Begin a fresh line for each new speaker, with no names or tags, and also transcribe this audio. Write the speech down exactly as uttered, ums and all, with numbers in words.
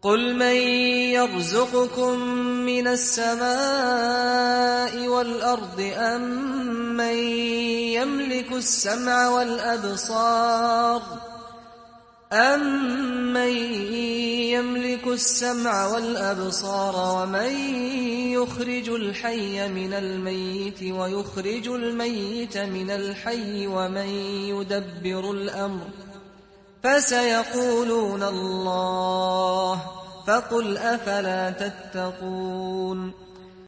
قُلْ مَن يَرْزُقُكُم مِّنَ السَّمَاءِ وَالْأَرْضِ أَمَّن يَمْلِكُ السَّمْعَ وَالْأَبْصَارَ أَمَّن يَمْلِكُ السَّمْعَ وَالْأَبْصَارَ وَمَن يُخْرِجُ الْحَيَّ مِنَ الْمَيِّتِ وَيُخْرِجُ الْمَيِّتَ مِنَ الْحَيِّ وَمَن يُدَبِّرُ الْأَمْرَ ۚ فَسَيَقُولُونَ اللَّهُ ۚ فَقُلْ أَفَلَا تَتَّقُونَ